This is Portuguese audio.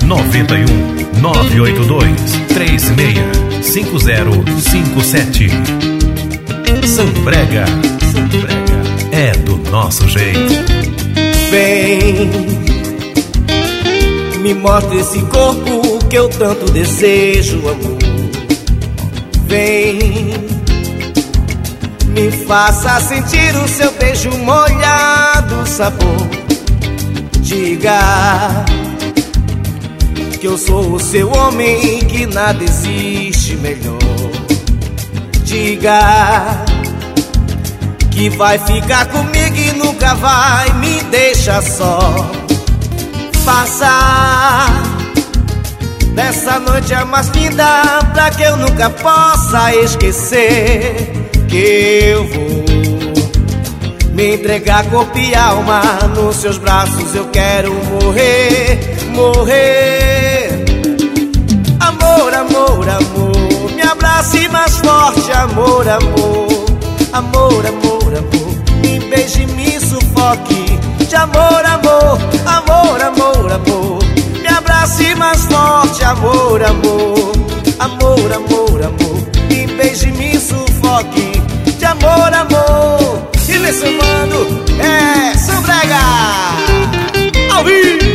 91 982 365057. Sambrega é do nosso jeito. Vem, me mostra esse corpo que eu tanto desejo, amor. Vem, me faça sentir o seu beijo molhado, sabor. Diga que eu sou o seu homem, que nada existe melhor. Diga que vai ficar comigo e nunca vai me deixar só. Faça dessa noite a mais linda, pra que eu nunca possa esquecer. Que eu vou me entregar corpo e alma, nos seus braços eu quero morrer, morrer. Amor, amor, amor, me abrace mais forte, amor, amor. Amor, amor, amor, me beije e me sufoque. De amor, amor, amor, amor, amor, me abrace mais forte, amor, amor. Amor, amor, amor, me beije e me sufoque. De amor, amor. E nesse mano é Sambrega ao vivo.